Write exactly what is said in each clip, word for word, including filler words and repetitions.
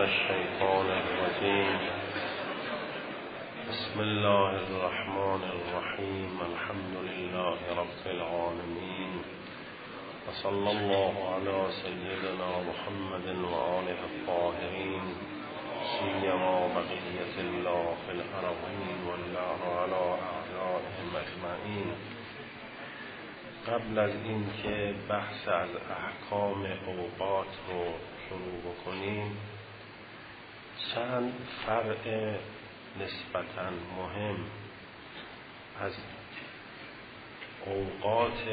الشيطان الرجيم بسم الله الرحمن الرحيم الحمد لله رب العالمين وصلى الله على سيدنا محمد وآله الطاهرين سيما بقية الله في الأرضين والله على أعدائهم أجمعين. قبل از این که بحث از احکام اوقات رو شروع بکنیم چند فرع نسبتاً مهم از اوقات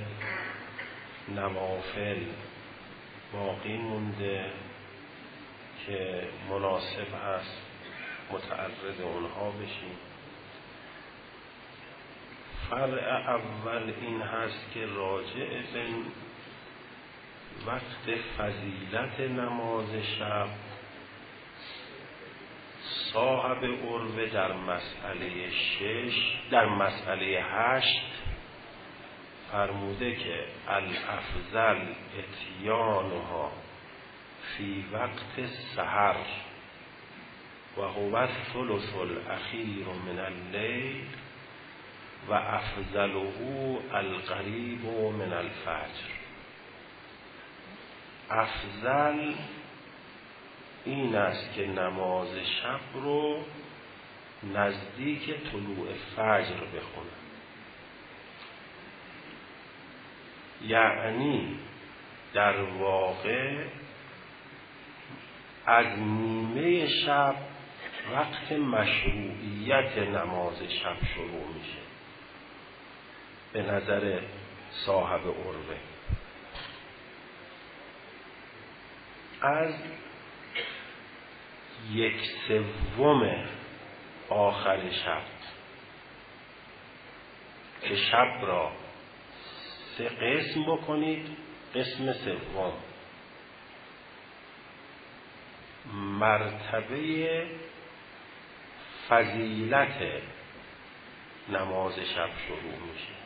نوافل باقی مونده که مناسب هست متعرض اونها بشیم. فرع اول این هست که راجع به وقت فضیلت نماز شب صاحب عروه در مسئله شش در مسئله هشت فرموده که الافضل اتیانها فی وقت سحر و هو الثلث الاخیر من اللیل و افضله القریب من الفجر. افضل این است که نماز شب رو نزدیک طلوع فجر بخونه، یعنی در واقع از نیمه شب وقت مشروعیت نماز شب شروع میشه به نظر صاحب عروه. از یک سوم آخر شب که شب را سه قسم بکنید، قسم سوم مرتبه فضیلت نماز شب شروع میشه.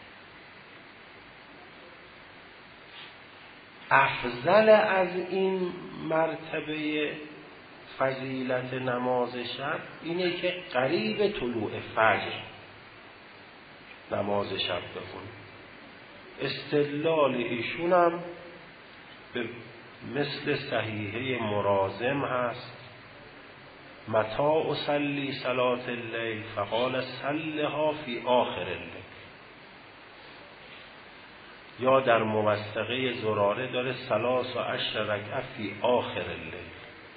افضل از این مرتبه فضیلت نماز شب اینه که قریب طلوع فجر نماز شب بخونید. استدلال ایشون هم به مثل صحیحه مرازم هست متى اصلی صلاة اللیل فقال صلها فی آخر اللیل، یا در موثقه زراره داره ثلاث و عشر رکعه فی آخر اللیل.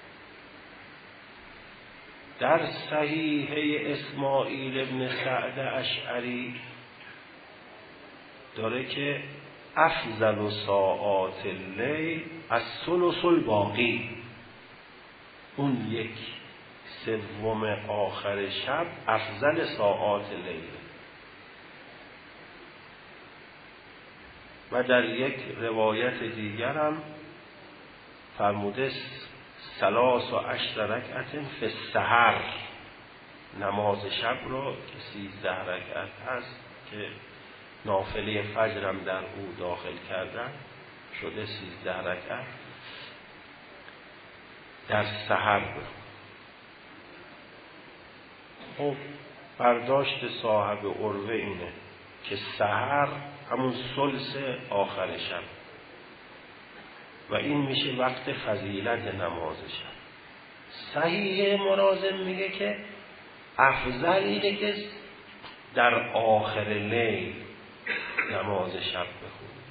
در صحیحه اسماعیل ابن سعد اشعری داره که افضل ساعات اللیل الثلث الباقی، اون یک سوم آخر شب افضل ساعات لیل. و در یک روایت دیگر هم فرموده ثلاث و عشر رکعت فی السحر، نماز شب را که سیزده رکعت هست که نافله فجر هم در او داخل کردن شده سیزده رکعت در سحر بخون. خب برداشت صاحب عروه اینه که سحر همون ثلث آخر شب و این میشه وقت فضیلت نماز شب. صحیح مرازم میگه که افضل اینه که در آخر لیل نماز شب بخونید.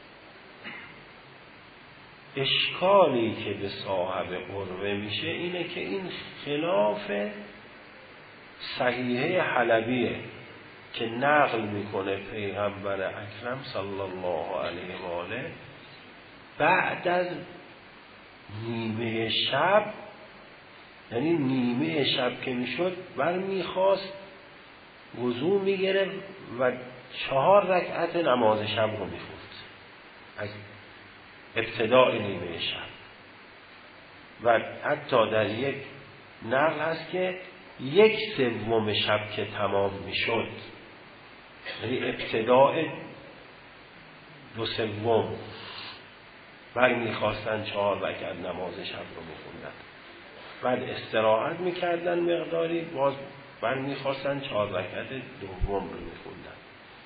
اشکالی که به صاحب عروه میشه اینه که این خلاف صحیحه حلبیه که نقل میکنه پیغمبر اکرم صلی الله علیه و آله بعد از نیمه شب، یعنی نیمه شب که میشد بر میخواست وضو میگرفت و چهار رکعت نماز شب رو میخوند از ابتداء نیمه شب. و حتی در یک نقل هست که یک سوم شب که تمام میشد، یعنی ابتداء دو سوم بر میخواستن چهار رکعت نماز شب رو بخوندن. بعد استراحت میکردن مقداری، باز بر میخواستن چهار رکعت دوم رو میخوندن.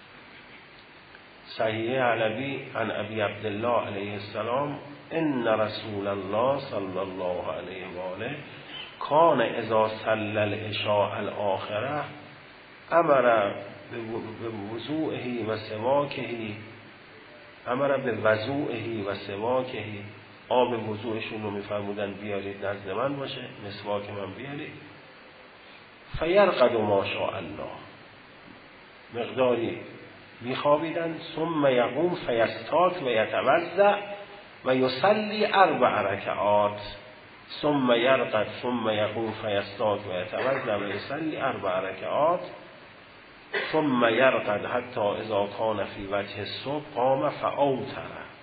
صحیح علوی عن ابی عبدالله علیه السلام ان رسول الله صلی الله علیه و آله کان اذا صلی العشاء الاخره امر به وضوئه و سواکه امر به وضوئه و سواکه، آب وضوئشون رو میفرمودن بیارید نزد من باشه، مسواک من بیارید. فیرقد ما شاء الله، مقداری میخوابیدن. ثم یقوم فیستاک و یتوضأ و یصلی اربع رکعات. ثم یرقد ثم یقوم فیستاک و یتوضأ و یصلی اربع رکعات. ثم یرقد حتی اذا کان فی وجه الصبح قام فاوتر،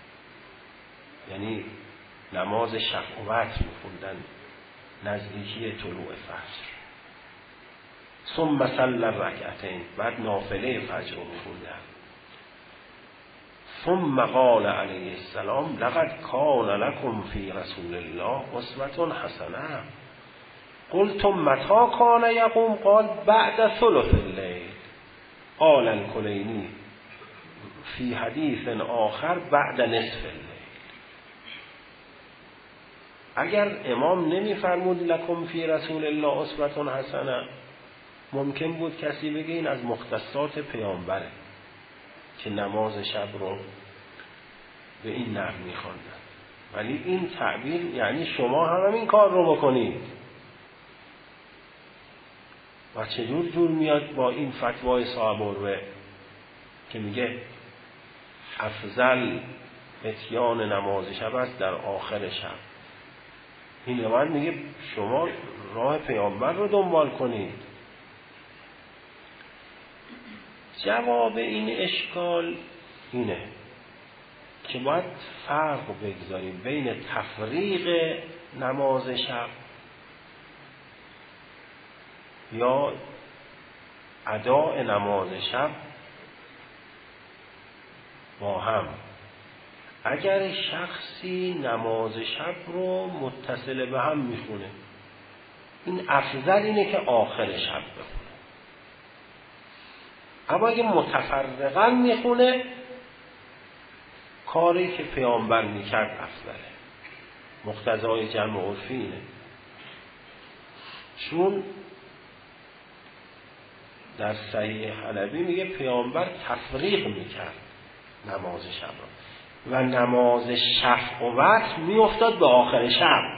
یعنی نماز شفع و وتر میخوندن نزدیکی طلوع فجر. ثم صلی الرکعتین، بعد نافله فجر رو میخوندن. ثم قال علیه السلام لقد کان لکم فی رسول الله اسوة حسنه. قلتم متى کان یقوم؟ قال بعد ثلث الليل. قال الکلینی فی حدیث آخر بعد نصف الليل. اگر امام نمیفرمود لکم فی رسول الله اسوة حسنه، ممکن بود کسی بگه این از مختصات پیامبره که نماز شب رو به این نحو میخواندن، ولی این تعبیر یعنی شما هم همین کار رو بکنید. و چجور جور میاد با این فتوای صاحب الروح که میگه افضل اتیان نماز شب است در آخر شب؟ این من میگه شما راه پیامبر رو دنبال کنید. جواب این اشکال اینه که باید فرق بگذاریم بین تفریق نماز شب یا اداء نماز شب با هم. اگر شخصی نماز شب رو متصل به هم میخونه، این افضل اینه که آخر شب بخونه. اما اگه متفرقا میخونه، کاری که پیامبر میکرد افضله. مقتضای جمع عرفی اینه، چون در صحیح حلبی میگه پیامبر تفریق میکرد نماز شب را و نماز شفع و وتر میافتاد به آخر شب.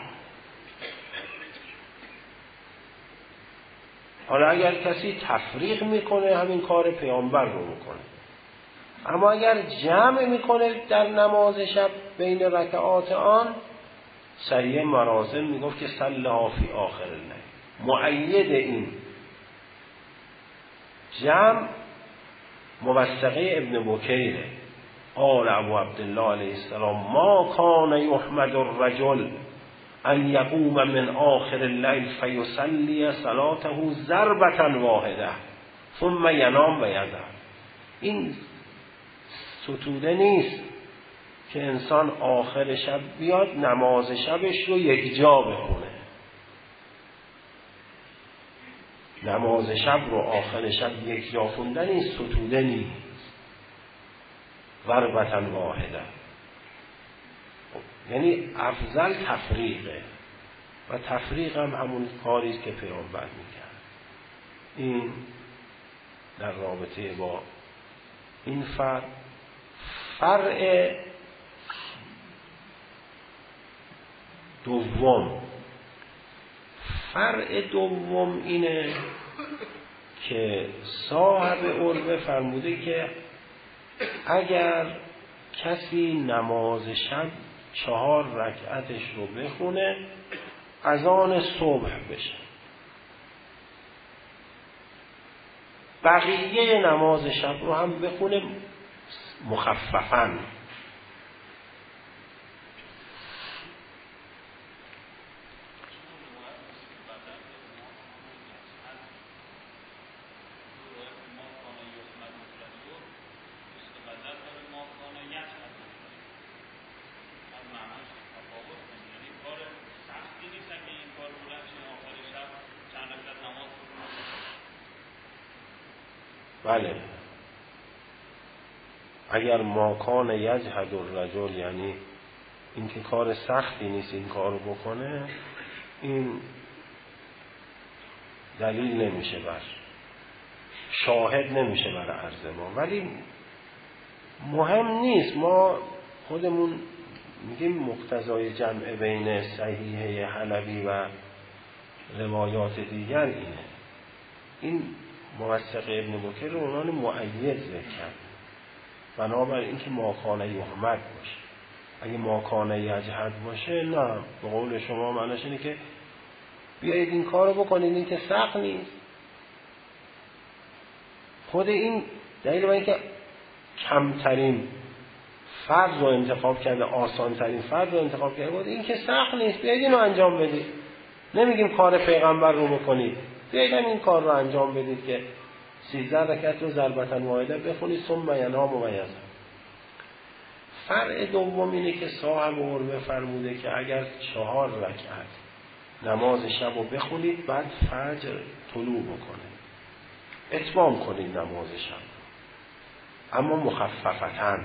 حالا اگر کسی تفریق میکنه همین کار پیامبر رو میکنه، اما اگر جمع میکنه در نماز شب بین رکعات آن، صحیح مراسم میگفت که صلها فی آخر اللیل. مؤید این جمع موثقه ابن بکیره. قال ابو عبدالله علیه السلام ما کان یحمد الرجل ان یقوم من آخر اللیل فیصلی صلاته ضربة واحده ثم ینام و یذهب. این ستوده نیست که انسان آخر شب بیاد نماز شبش رو یک جا بخونه. نماز شب رو آخر شب یک جا خوندن این ستوده نیست. ضربة واحده، یعنی افضل تفریقه و تفریق هم همون کاریست که پیامبر میکرد. این در رابطه با این فرق. فرع دوم فرع دوم اینه که صاحب عربه فرموده که اگر کسی نماز شب چهار رکعتش رو بخونه اذان صبح بشه، بقیه نماز شب رو هم بخونه مخففاً. بله، اگر ماکان یجهد الرجل، یعنی این که کار سختی نیست این کار رو بکنه، این دلیل نمیشه بر شاهد نمیشه بر عرض ما. ولی مهم نیست، ما خودمون میگیم مقتضای جمع بین صحیحه حلبی و روایات دیگر اینه. این موثق ابن بکر رو عنوان مؤید ذکر کرد، بنابراین اینکه ماکانه یحمد باشه. اگه ماکانه یجهد باشه، نه، به قول شما معنیش اینه که بیایید این کار رو بکنید، این که سخت نیست. خود این دلیل بر اینکه کمترین فرض رو انتخاب کرده، آسان ترین فرض رو انتخاب کرده بود، این که سخت نیست، بیایید اینو انجام بدید. نمیگیم کار پیغمبر رو بکنید، بیایید این کار رو انجام بدید که سیزده رکعت رو ضربتاً واحده بخونید ثم ینام و یذهب. فرع دوم اینه که صاحب عربه فرموده که اگر چهار رکعت نماز شب رو بخونید بعد فجر طلوع بکنه، اتمام کنید نماز شب، اما مخففتاً.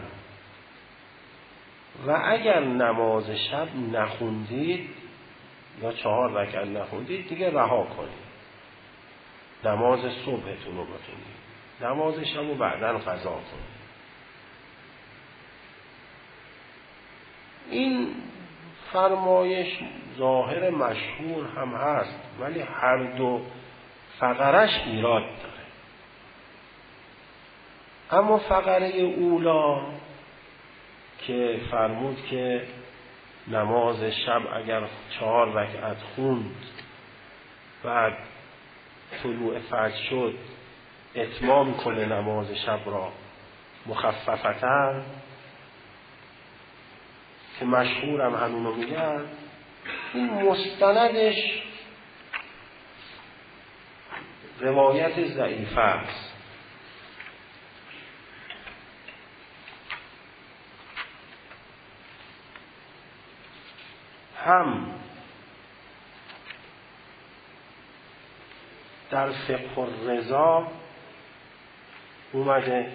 و اگر نماز شب نخوندید یا چهار رکعت نخوندید دیگه رها کنید، نماز صبحتون رو بخونید، نماز شب رو بعداً قضا کنید. این فرمایش ظاهر مشهور هم هست، ولی هر دو فقرش ایراد داره. اما فقره اولا که فرمود که نماز شب اگر چهار رکعت خوند بعد طلوع فجر شد اتمام کنه نماز شب را مخففتاً، که مشهورم همینو میگن، این مستندش روایت ضعیفه است. هم در فقه الرضا اومده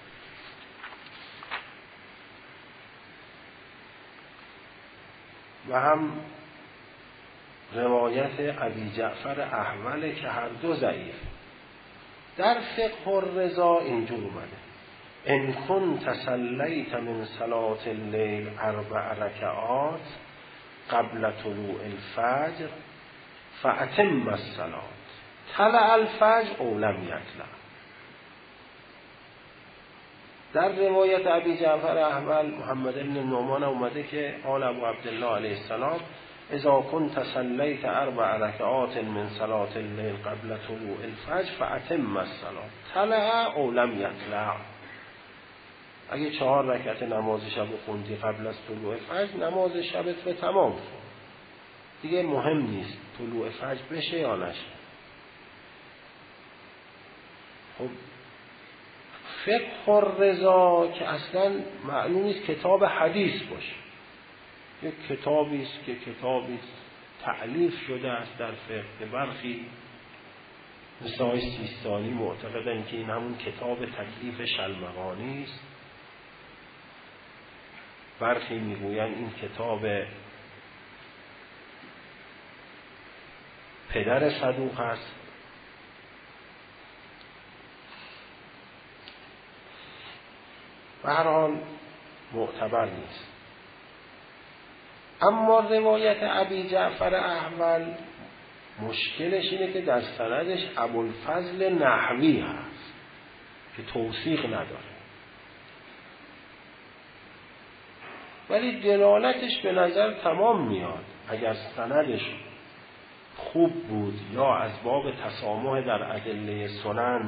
و هم روایت ابی جعفر احول که هر دو ضعیف. در فقه الرضا اینجور اومده: ان كنت صلیت من صلاة اللیل اربع رکعات قبل طلوع الفجر فاتم الصلاة طلع الفجر او لم یطلع. در روایت ابی جعفر احول محمد بن نعمان اومده که قال ابو عبدالله علیه السلام اذا كنت صلیت اربع رکعات من صلاة اللیل قبل طلوع الفجر فاتم الصلاة طلع او لم یطلع. اگه چهار رکعت نماز شب خوندی قبل از طلوع فجر، نماز شبت رو تمام کن، دیگه مهم نیست طلوع فجر بشه یا نشه. خب فقه الرضا که اصلا معلوم نیست کتاب حدیث باشه، یک کتابی است که کتابی تألیف شده است در فقه. برخی مثل آقای سیستانی معتقدن که این همون کتاب تکلیف شلمغانی است، برخی میگوین این کتاب پدر صدوق است. به هر حال معتبر نیست. اما روایت ابی جعفر احول مشکلش اینه که در سندش ابوالفضل نحوی هست که توثیق نداره، ولی دلالتش به نظر تمام میاد. اگر سندش خوب بود یا از باب تسامح در ادله سنن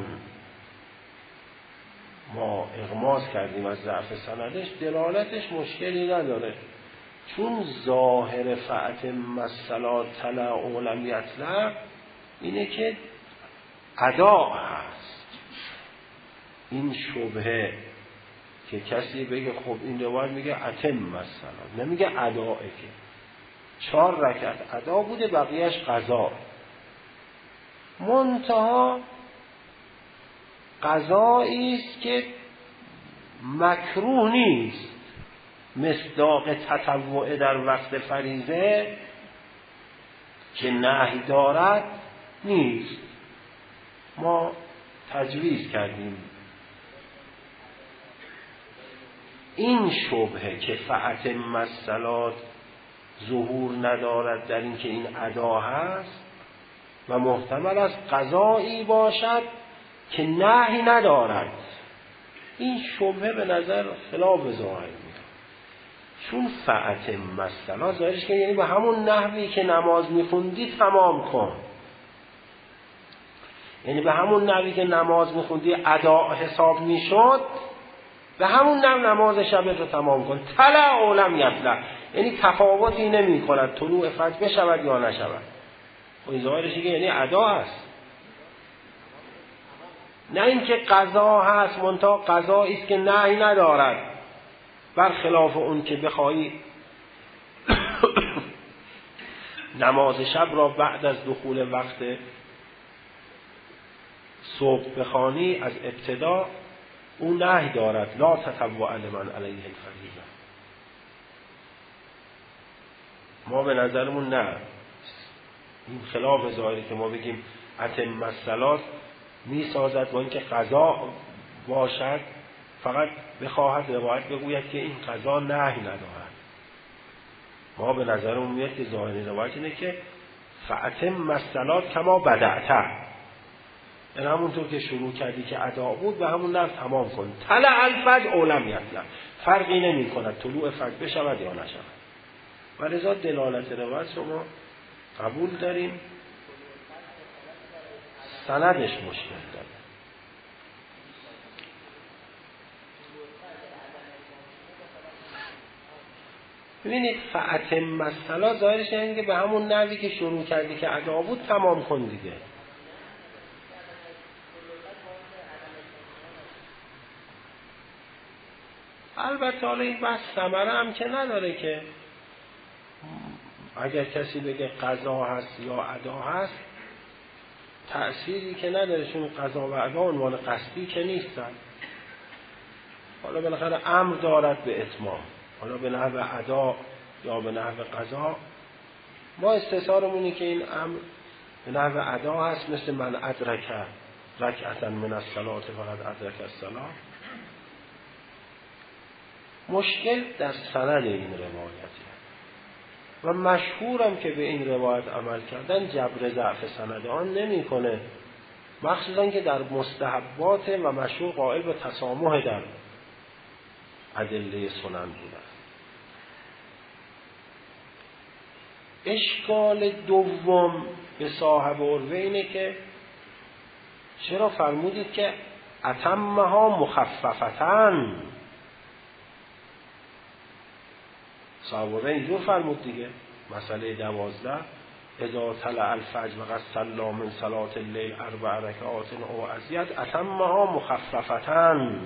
ما اغماض کردیم از ضعف سندش، دلالتش مشکلی نداره، چون ظاهر فاتم الصلاة طلع او لم یطلع اینه که ادا هست. این شبهه که کسی بگه خب این روایت میگه اتم الصلاة، نمیگه اداه، که چهار رکعت ادا بوده بقیهش قضا. منتها قضایی است که مکروه نیست، مصداق تطوع در وقت فریضه که نهی دارد نیست. ما تجویز کردیم این شبهه که فأتم الصلاة ظهور ندارد در این که این ادا هست و محتمل است قضایی باشد که نهی ندارد. این شبهه به نظر خلاف ظاهر میاد، چون فأتم الصلاة ظاهرش که یعنی به همون نحوی که نماز میخوندی تمام کن، یعنی به همون نحوی که نماز میخوندی ادا حساب میشد، به همون نحو نماز شبت رو تمام کن. طلع او لم یطلع، یعنی تفاوتی نمی کند طلوع فجر بشود یا نشود. و این ظاهرش که یعنی ادا هست، نه اینکه قضا هست منتها قضایی است که نهی ندارد، برخلاف اون که بخوایی نماز شب را بعد از دخول وقت صبح بخوانی از ابتدا، اون نهی دارد لا تطوع لمن علیه الفریضه. ما به نظرمون نه، این خلاف ظاهری که ما بگیم اتم الصلاة می سازد با اینکه قضا باشد، فقط بخواهد روایت بگوید که این قضا نهی ندارد. ما به نظرمون میاد که ظاهری روایت اینه که فأتم الصلاة کما بدأت، این همونطور که شروع کردی که ادا بود به همون نحو تمام کن. طلع الفجر او لم یطلع، فرقی نمی کند طلوع فجر بشود یا نشود. و لذا دلالت روایت شما قبول داریم، سندش مشکل داره. ببینید فأتم الصلاة ظاهرش اینه که به همون نحوی که شروع کردی که ادا بود تمام کن دیگه. البته حالا این بحث ثمره هم که نداره که اگر کسی بگه قضا هست یا ادا هست تأثیری که نداره، چون قضا و ادا عنوان قصدی که نیستن. حالا بالاخره امر دارد به اتمام، حالا به نحو ادا یا به نحو قضا. ما استثارمونی که این امر به نحو ادا هست، مثل من ادرک رکعتا من الصلاة فقد ادرک الصلاة. مشکل در سند این روایته و مشهورم که به این روایت عمل کردن جبر ضعف سند آن نمی کنه، مخصوصا که در مستحبات و مشهور قائل به تسامح در ادله سنن بوده. اشکال دوم به صاحب عروه اینه که چرا فرمودید که اتمها مخففتن؟ صاحب عروه اینجور فرمود دیگه، مسئله دوازده اذا طلع الفجر و قد صلی من صلاة اللیل اربع رکعات او ازید اتمها مخففتن،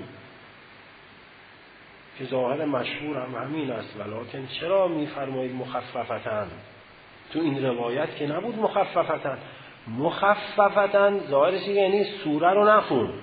که ظاهر مشهور هم همین است. ولکن چرا میفرمایید مخففتن؟ تو این روایت که نبود مخففتن. مخففتن ظاهرش یعنی سوره رو نخون،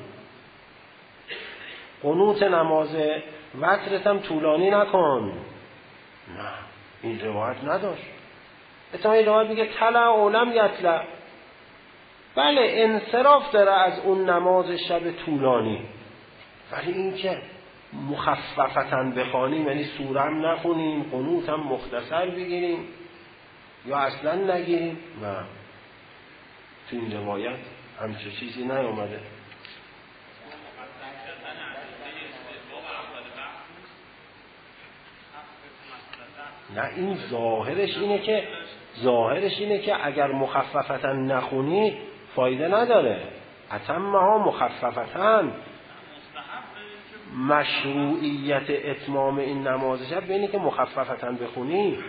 قنوت نماز وترت هم طولانی نکن. نه، این روایت نداشت. اتفاقا این روایت میگه طلع او لم یطلع. بله انصراف داره از اون نماز شب طولانی، ولی این که مخففتن بخوانیم یعنی سوره هم نخونیم، قنوت هم مختصر بگیریم یا اصلا نگیریم، و تو این روایت همچه چیزی نیامده. نه، این ظاهرش اینه که ظاهرش اینه که اگر مخففتن نخونی فایده نداره. اتمها مخففتن، مشروعیت اتمام این نماز شب بینی که مخففتن بخونی.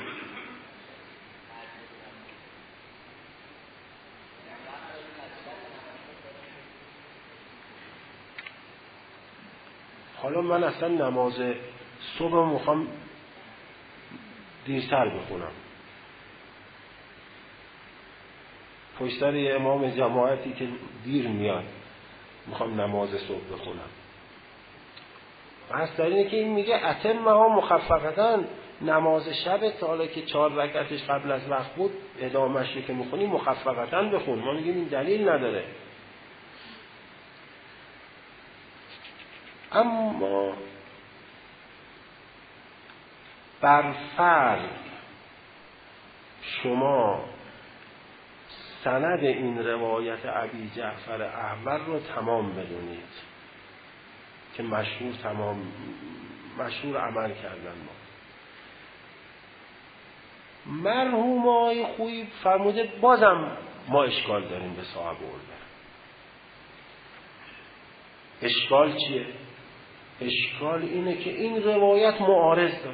حالا من اصلا نماز صبح میخوام دیرتر بخونم، پشت سر یه امام جماعتی که دیر میاد میخوام نماز صبح بخونم. پس اینه که این میگه اتمها مخففتن، نماز شب تا حالا که چهار رکعتش قبل از وقت بود ادامهش که میخونی مخففتن بخون. ما میگیم این دلیل نداره. اما بر فرض شما سند این روایت ابی جعفر احول رو تمام بدونید که مشهور تمام مشهور عمل کردن. ما مرحوم آقای خویی فرموده بازم ما اشکال داریم به صاحب البر. اشکال چیه؟ اشکال اینه که این روایت معارض داره.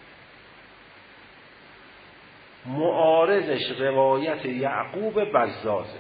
معارضش روایت یعقوب بزازه.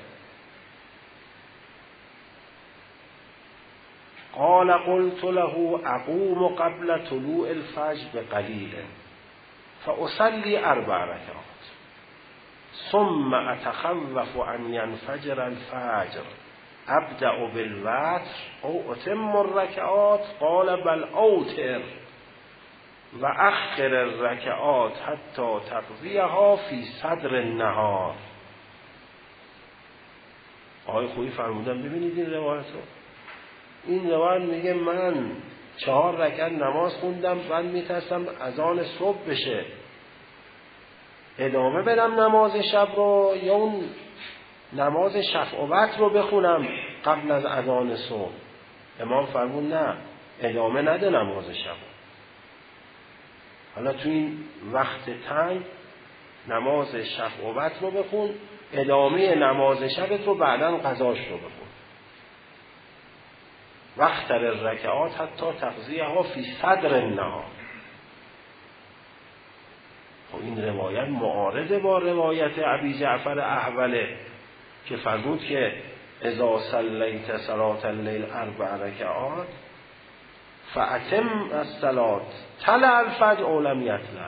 قال قلت له اقوم قبل طلوع الفجر بقلیل فاصلی اربع رکعات ثم اتخوف ان ينفجر الفجر ابدأ بالوتر او اتم الرکعات قال بل اوتر و اخر الرکعات حتی تقضیها فی صدر النهار. آقای خویی فرمودن ببینید این روایت رو. این روایت میگه من چهار رکعت نماز خوندم، بعد میترسم اذان صبح بشه ادامه بدم نماز شب رو یا اون نماز شفع و وتر رو بخونم قبل از اذان صبح. امام فرمود نه، ادامه نده نماز شب. حالا تو این وقت تنگ نماز شفع و وتر رو بخون، ادامه نماز شبت رو بعداً قضاش رو بخون. وقتر الرکعات حتی تقضیها فی صدر النهار. خب این روایت معارض با روایت ابی جعفر احوله که فرمود که اذا صلیت صلاة اللیل اربع رکعات فاتم الصلاة طلع الفجر او لم یطلع.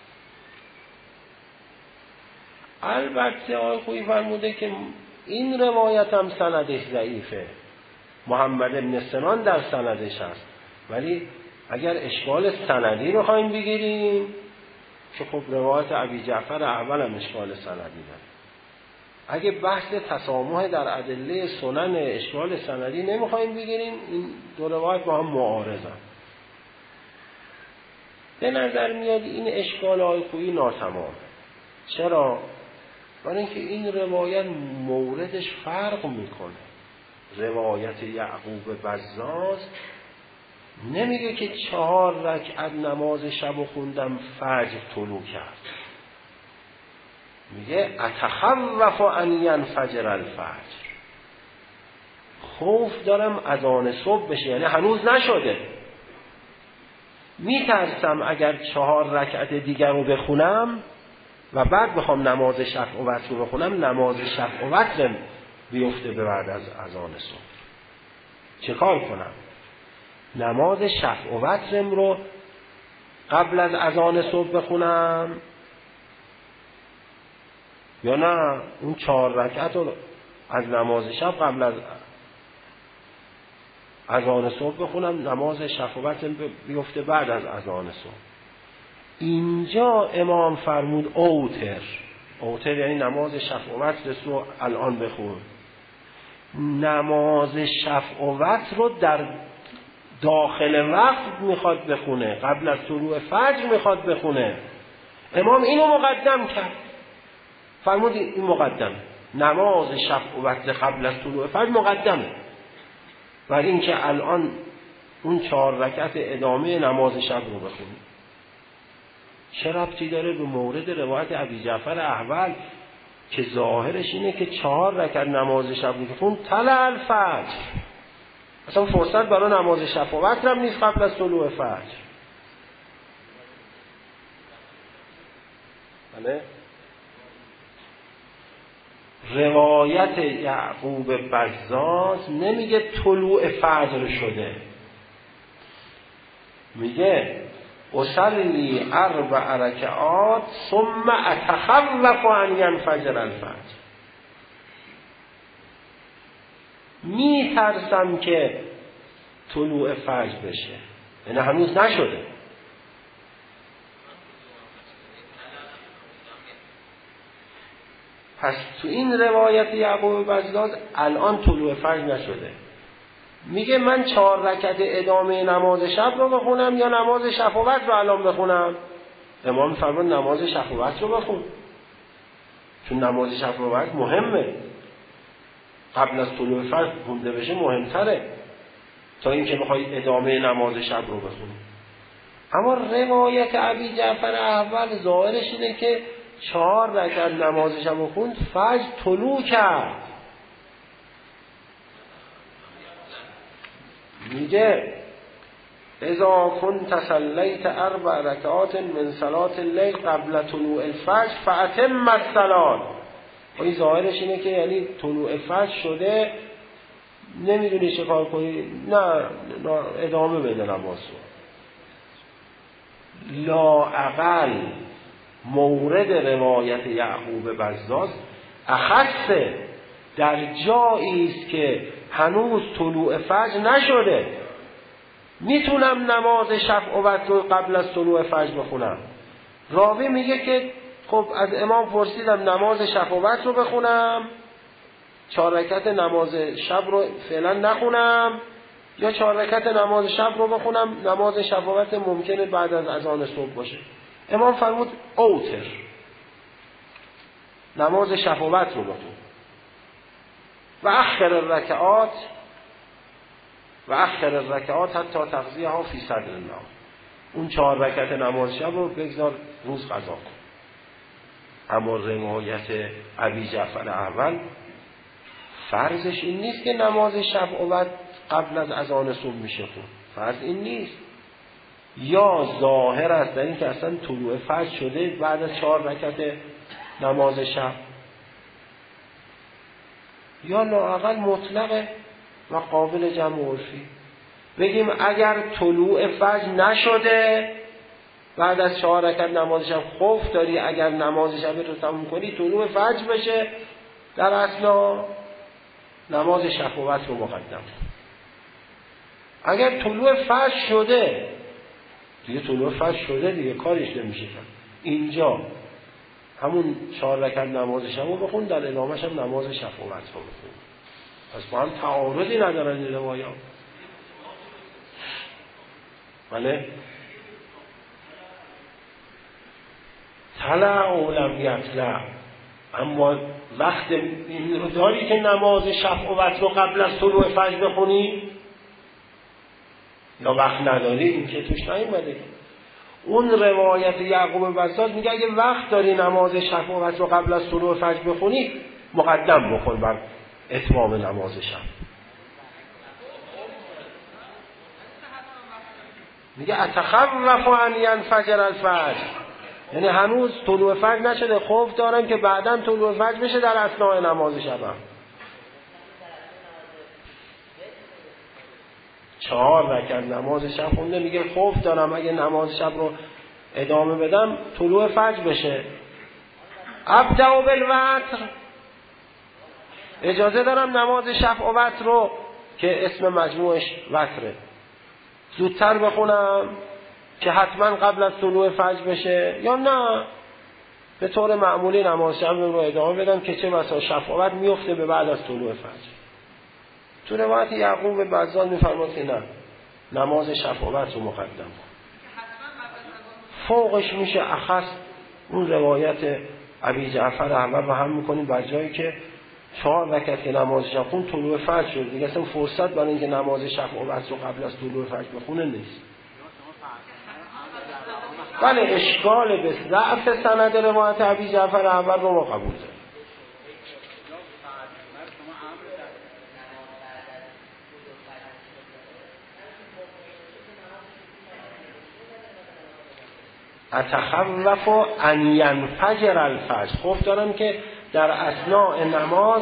البته آقای خویی فرموده که این روایت هم سندش ضعیفه، محمد بن سنان در سندش هست، ولی اگر اشکال سندی رو خواهیم بگیریم که خب روایت ابی جعفر احول هم اشکال سندی داره. اگه بحث تسامح در ادله سنن اشکال سندی نمیخوایم بگیریم، این دو روایت با هم معارضن. به نظر میاد این اشکال های خویی ناتمام. چرا؟ برای اینکه این روایت موردش فرق میکنه. روایت یعقوب بزاز نمیگه که چهار رکعت نماز شب خوندم فجر طلوع کرد، میگه اتخوف ان ینفجر الفجر، خوف دارم اذان صبح بشه، یعنی هنوز نشده، میترسم اگر چهار رکعت دیگر رو بخونم و بعد بخوام نماز شفع و وتر رو بخونم، نماز شفع و وتر بیفته به بعد از اذان صبح. چه کار کنم؟ نماز شفع و وترم رو قبل از اذان صبح بخونم یا نه اون چهار رکعت رو از نماز شب قبل از اذان صبح بخونم، نماز شفع و وترم بیفته بعد از اذان صبح. اینجا امام فرمود اوتر. اوتر یعنی نماز شفع و وتر رو الان بخون. نماز شفع و وتر رو در داخل وقت میخواد بخونه، قبل از طلوع فجر میخواد بخونه. امام اینو مقدم کرد، فرمود این مقدم، نماز شفع و وتر قبل از طلوع فجر مقدمه، برای اینکه الان اون چهار رکعت ادامه نماز شب رو بخونی. چه ربطی داره به مورد روایت ابی جعفر احول که ظاهرش اینه که چهار رکعت نماز شب رو بخون طلع الفجر، اصلا فرصت برای نماز شفع و وتر هم نیست قبل از طلوع فجر. بله؟ روایت یعقوب بزاز نمیگه طلوع فجر شده، میگه اصلی اربع رکعات ثم اتخوف ان ینفجر الفجر. میترسم که طلوع فجر بشه، یعنی هنوز نشده. پس تو این روایت یعقوب بزاز الان طلوع فجر نشده. میگه من چهار رکعت ادامه نماز شب رو بخونم یا نماز شفاعت رو الان بخونم؟ امام فرمان نماز شفاعت رو بخون، چون نماز شفاعت مهمه، قبل از طلوع فجر خونده بشه مهمتره تا اینکه بخوای ادامه نماز شب رو بخونی. اما روایت ابی جعفر احول ظاهرش اینه که چهار رکعت نماز شب رو خوند، فجر طلوع کرد. میگه اذا كنت صليت اربع رکعات من صلاة الليل قبل طلوع الفجر فاتم الصلاة. این ظاهرش اینه که یعنی طلوع فجر شده، نمیدونی چه کار کنی، نه ادامه بده نماز رو. لااقل مورد روایت یعقوب بزاز اخصه، در جایی است که هنوز طلوع فجر نشده، میتونم نماز شفاعت رو قبل از طلوع فجر بخونم. راوی میگه که خب از امام پرسیدم نماز شفاعت رو بخونم، چهار رکعت نماز شب رو فعلا نخونم، یا چهار رکعت نماز شب رو بخونم، نماز شفاعت ممکنه بعد از اذان صبح باشه. امام فرمود اوتر، نماز شفاعت رو بخون. و اخر الرکعات و اخر الرکعات حتی تقضیه ها فی صدر الله، اون چهار رکعت نماز شب رو بگذار روز قضا کن. اما روایت ابی جعفر احول فرضش این نیست که نماز شفاعت قبل از اذان صبح میشه خون، فرض این نیست. یا ظاهر است در این که اصلا طلوع فجر شده بعد از چهار رکعت نماز شب، یا لااقل مطلقه و قابل جمع عرفی. بگیم اگر طلوع فجر نشده بعد از چهار رکعت نماز شب خوف داری اگر نماز شب رو تموم کنی طلوع فجر بشه، در اثنا نماز شفاعت رو مقدم. اگر طلوع فجر شده دیگه طلوع فجر شده دیگه کارش نمیشه کرد، اینجا همون چهار رکعت نماز شب رو بخون، در ادامهش هم نماز شفاعت رو بخون. پس با هم تعارضی ندارن این روایات. بله طلع و لم یطلع، اما وقت این رو داری که نماز شفاعت رو قبل از طلوع فجر بخونی یا وقت نداری؟ این که توش نیومده. اون روایت یعقوب بزاز میگه اگه وقت داری نماز شفاعت رو قبل از طلوع فجر بخونی مقدم بخون بر اتمام نماز شب. میگه اتخوف ان ینفجر الفجر، یعنی هنوز طلوع فجر نشده، خوف دارم که بعداً طلوع فجر بشه در اثناء نماز شبم. چهار رکعت نماز شب خونده، میگه خوف دارم اگه نماز شب رو ادامه بدم طلوع فجر بشه. ابدأ بالوتر، اجازه دارم نماز شفاعت رو که اسم مجموعش وتره زودتر بخونم که حتما قبل از طلوع فجر بشه، یا نه به طور معمولی نماز شب رو ادامه بدم که چه بسا شفاعت میفته به بعد از طلوع فجر. تو روایت یعقوب بزاز میفرماد که نه، نماز شفاعت رو مقدم کن. فوقش میشه اخص اون روایت ابی جعفر احول رو هم میکنیم بر جایی که چهار رکعت که نماز شب خون طلوع فجر شد، دیگه اصلا فرصت برای اینکه نماز شفاعت رو قبل از طلوع فجر بخونه نیست. بله اشکال به ضعف سند روایت ابی جعفر احول رو ما قبول داریم. اتخوف ان ینفجر الفجر، خوف دارم که در اثناء نماز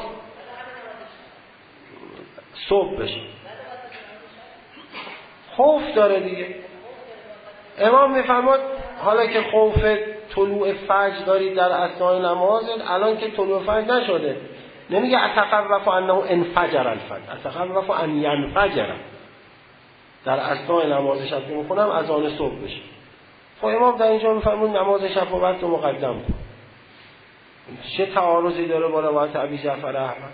صبح بشه. خوف داره دیگه. امام میفرماد حالا که خوف طلوع فجر دارید در اثناء نماز، الان که طلوع فجر نشده، نمیگه اتخوف انه انفجر الفجر، اتخوف ان ینفجر. در اثناء نماز شب که میخونم اذان صبح بشه. خب امام در اینجا میفرمون نماز شب و وقت رو مقدم کن. چه تعارضی داره با روایت ابی جعفر احمد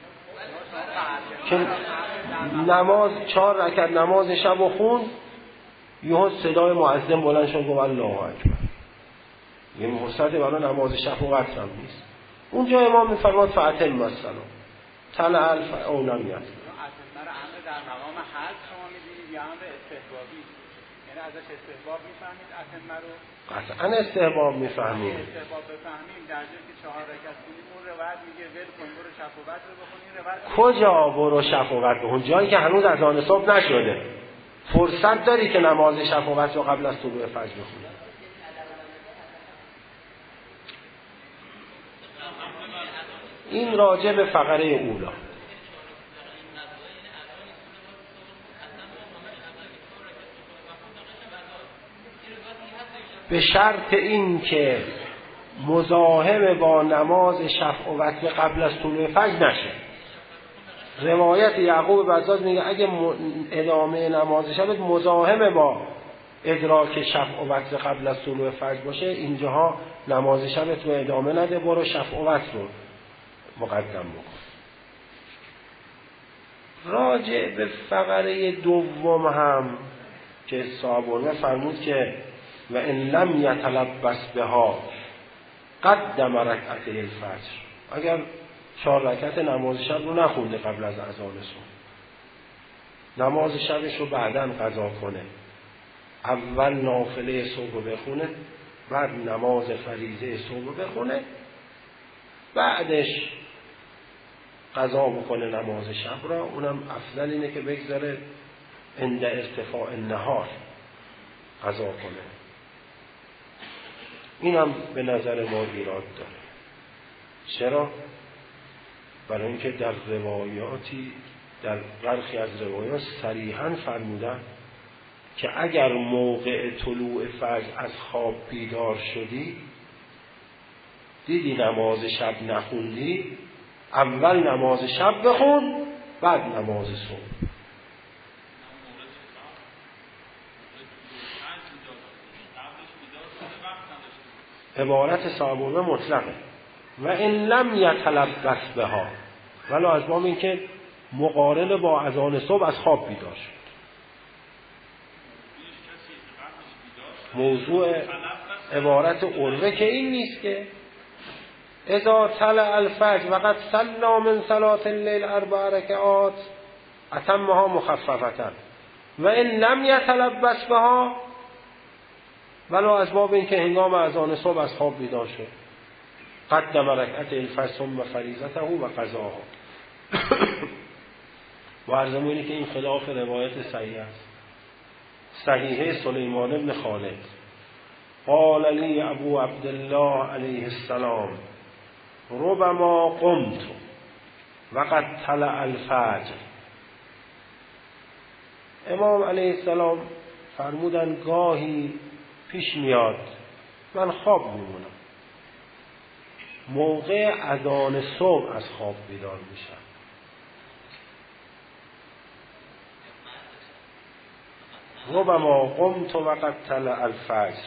که نماز چهار رکعت نماز شب و خون، یهو صدای مؤذن بلند شد گفت الله اکبر. یه فرصت برای نماز شب و وقت هم نیست. اونجا امام میفرماد فاتم مثلا طلع الف او لم یطلع. در مقام حد شما می‌بینید یا امر استحبابی، یعنی ازش استحباب می‌فهمید اتمه رو؟ قطعا استحباب می‌فهمید. استحباب بفهمیم در جایی که چهار رکعت کنیم اون روایت میگه ول کن برو شفاعت رو بخونی. روایت کجا برو شفاعت بخون؟ جایی که هنوز اذان صبح نشده. فرصت داری که نماز شفاعت رو قبل از طلوع فجر بخونی. این راجع به فقره اولا. به شرط این که مزاحم با نماز شفع و وتر قبل از طلوع فجر نشه. روایت یعقوب بزاز میگه اگه ادامه نماز شب مزاحم با ادراک شفع و وتر قبل از طلوع فجر باشه، اینجاها نماز شب تو ادامه نده، برو شفع و وتر رو مقدم بکن. راجع به فقره دوم هم که صحابه فرمود که و ان لم یتلبس بها قدم رکعت الفجر، اگر چهار رکعت نماز شب رو نخونده قبل از اذان صبح، نماز شبش رو بعداً قضا کنه، اول نافله صبح رو بخونه، بعد نماز فریضه صبح رو بخونه، بعدش قضا بکنه نماز شب را. اونم افضل اینه که بگذاره عند ارتفاع النهار قضا کنه. اینم به نظر ما ایراد داره. چرا؟ برای اینکه در روایاتی، در برخی از روایات صریحاً فرمودن که اگر موقع طلوع فجر از خواب بیدار شدی، دیدی نماز شب نخوندی، اول نماز شب بخون بعد نماز صبح. عبارت صحابه مطلقه و ان لم یتلبس بها، ولی از باب این که مقارن با اذان صبح از خواب بیدار شد. موضوع عبارت عروه که این نیست که اذا طلع الفجر وقد صلی من صلاة اللیل اربع رکعات اتمها مخففة و ان لم یتلبس بها، ولی از باب این که هنگام اذان صبح از خواب بیدار شد قدم رکعت الفجر ثم فریضته و قضاها. و عرضمونی که این خلاف روایت صحیح است. صحیحه سلیمان ابن خالد قال لی ابو عبدالله علیه السلام ربما قمت وقد طلع الفجر. امام علیه السلام فرمودن گاهی پیش میاد من خواب میمونم، موقع اذان صبح از خواب بیدار میشم. ربما قمت وقد طلع الفجر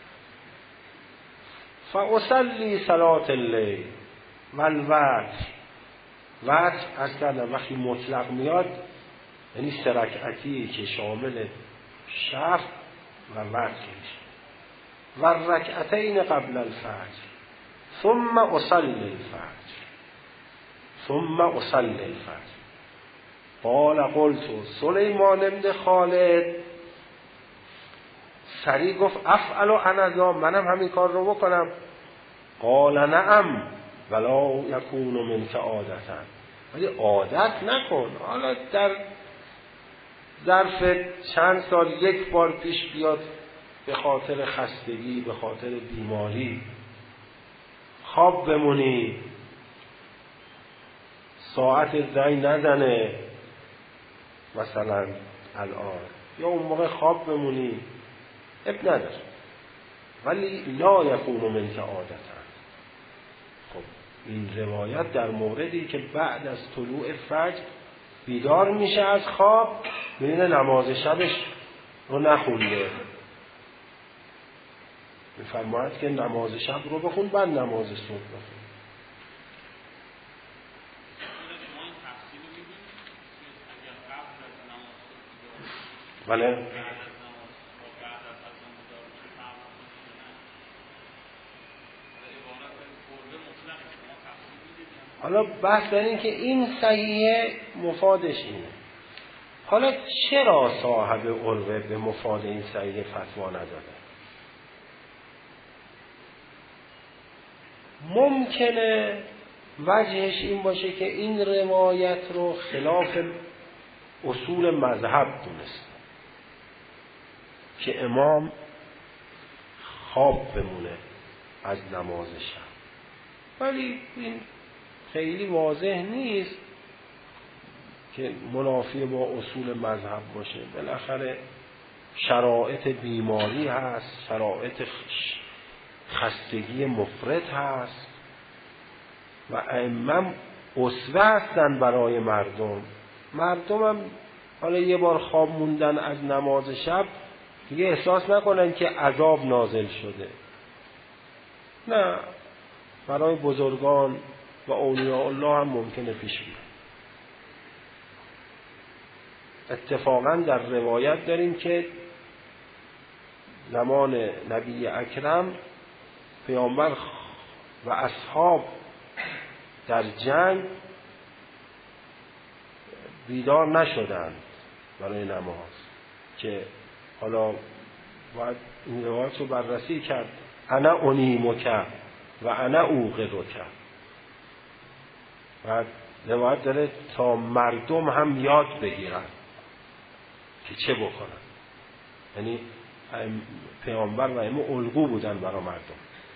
فاصلی صلاة اللیل والوتر. وتر از کردم وقتی مطلق میاد یعنی سه رکعتی که شامل شفع و وتر میشه، و رکعتین قبل الفجر ثم اصلی الفجر ثم اصلی الفجر. قال قلت سلیمان ابن خالد سریع گفت افعل انا، منم همین کار رو بکنم. قال نعم ولا یکون منک عادتا، ولی عادت نکن. حالا در ظرف چند سال یک بار پیش بیاد به خاطر خستگی، به خاطر بیماری خواب بمونی، ساعت زنگ نزنه مثلا الان، یا اون موقع خواب بمونی، اب نداره، ولی لا یکون منک عادتا. خب این روایت در موردی که بعد از طلوع فجر بیدار میشه از خواب، میبینه نماز شبش رو نخونده، میفرماید که نماز شب رو بخون بعد نماز صبح بخون. بله. حالا بحث در این که این صحیحه مفادش اینه. حالا چرا صاحب عروه به مفاد این صحیحه فتوا نداده؟ ممکنه وجهش این باشه که این روایت رو خلاف اصول مذهب دونسته که امام خواب بمونه از نماز شب، ولی این خیلی واضح نیست که منافی با اصول مذهب باشه. بالاخره شرایط بیماری هست، شرایط خستگی مفرط هست و ائمه اسوه هستن برای مردم. مردم هم حالا یه بار خواب موندن از نماز شب دیگه احساس نکنن که عذاب نازل شده. نه، برای بزرگان و اولیاء الله هم ممکنه پیش بیاد. اتفاقا در روایت داریم که زمان نبی اکرم پیامبر و اصحاب در جنگ بیدار نشدند برای نماز، که حالا باید این روایت رو بررسی کرد. انا انیمک و انا اوقظک. و روایت داره تا مردم هم یاد بگیرن که چه بکنن. یعنی پیامبر و ائمه الگو بودن برای مردم.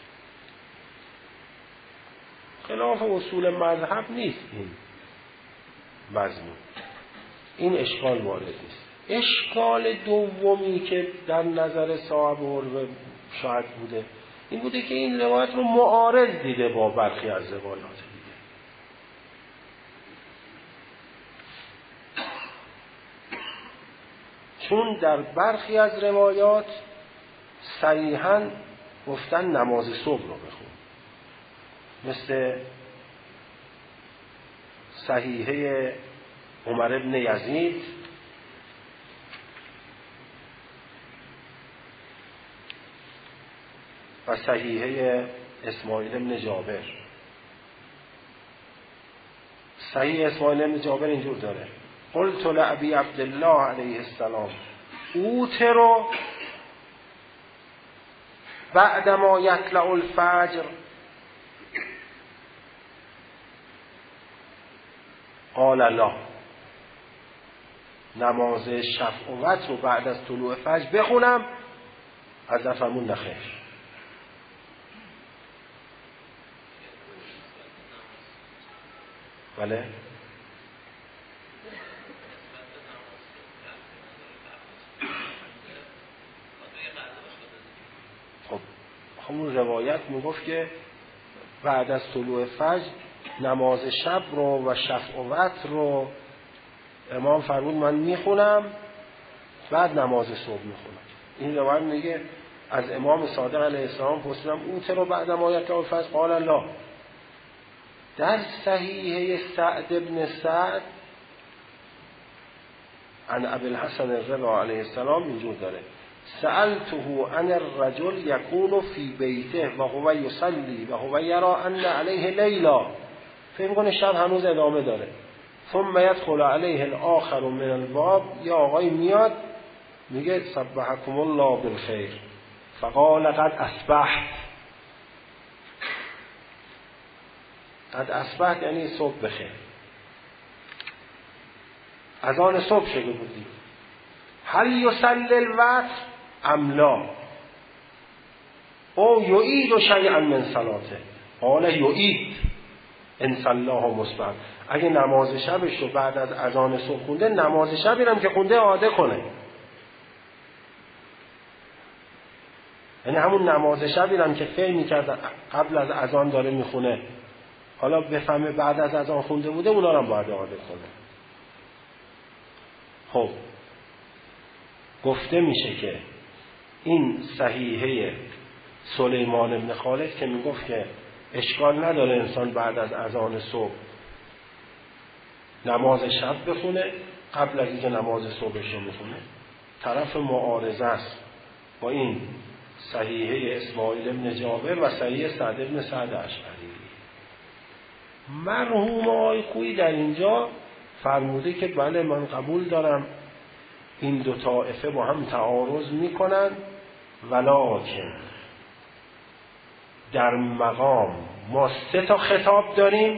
خلاف اصول مذهب نیست این مضمون، این اشکال وارد نیست. اشکال دومی که در نظر صاحب عروه شاید بوده این بوده که این روایت رو معارض دیده با برخی از روایات دیگه. چون در برخی از روایات صریحاً گفتن نماز صبح رو بخون، مثل صحیحه عمر ابن یزید و صحیحه اسماعیل ابن جابر. صحیح اسماعیل ابن جابر اینجور داره: قلت لأبی عبدالله علیه السلام اوتر بعدما یطلع الفجر قال لا. نماز شفع و وتر رو بعد از طلوع فجر بخونم؟ از فرمون نخیر. بله. خب همون روایت میگفت که بعد از طلوع فجر نماز شب رو و شفع و وتر رو امام فرمود من میخونم، بعد نماز صبح میخونم. این روایت میگه از امام صادق علیه السلام پرسیدم اوتر رو بعد ما یطلع الفجر قال لا. در صحیحه سعد بن سعد عن ابی الحسن الرضا علیه السلام اینجور داره: سألته عن الرجل يكون في بيته وهو يصلي وهو يرى ان عليه ليلا. فکر کنه شب هنوز ادامه داره. ثم يدخل عليه الاخر من الباب، یا آقای میاد میگه سبحكم الله بالخير فقال قد اصبحت. قد اصبحت یعنی صبح بخیر، اذان صبح شده بودی. هل یصلی الوتر ام لا او یعید شیئا من صلاته قال یعید ان صلاه مصبح. اگه نماز شبش رو بعد از اذان صبح خونده، نماز شبی هم که خونده اعاده کنه. یعنی همون نماز شبی هم که فعل می‌کرد قبل از اذان داره میخونه حالا بفهمه بعد از اذان خونده بوده، اونا رو هم باید اعاده کنه. خب گفته میشه که این صحیحه سلیمان بن خالد که میگفت که اشکال نداره انسان بعد از اذان صبح نماز شب بخونه قبل از اینکه نماز صبحش رو بخونه، طرف معارضه است با این صحیحه اسماعیل بن جابر و صحیحه سعد بن سعد اشعری. مرحوم آقای خویی در اینجا فرموده که بله من قبول دارم این دو طائفه با هم تعارض میکنن، ولکن در مقام ما سه تا خطاب داریم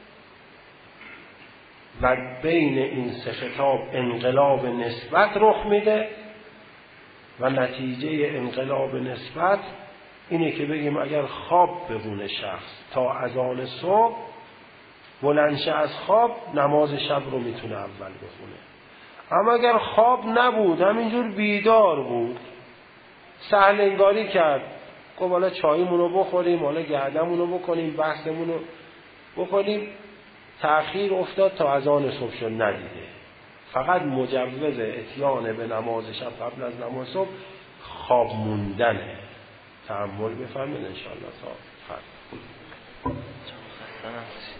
و بین این سه خطاب انقلاب نسبت رخ میده و نتیجه انقلاب نسبت اینه که بگیم اگر خواب بمونه شخص تا اذان صبح، بلندشه از خواب، نماز شب رو میتونه اول بخونه. اما اگر خواب نبود، همینجور بیدار بود، سهل انگاری کرد، گفت حالا چایمونو بخوریم، حالا گردمونو بکنیم، بحثمونو بکنیم، تأخیر افتاد تا اذان صبح شد ندیده، فقط مجوز اتیان به نماز شب قبل از نماز صبح خواب موندنه. تأمل بفرمایید ان شاء الله تا فردا.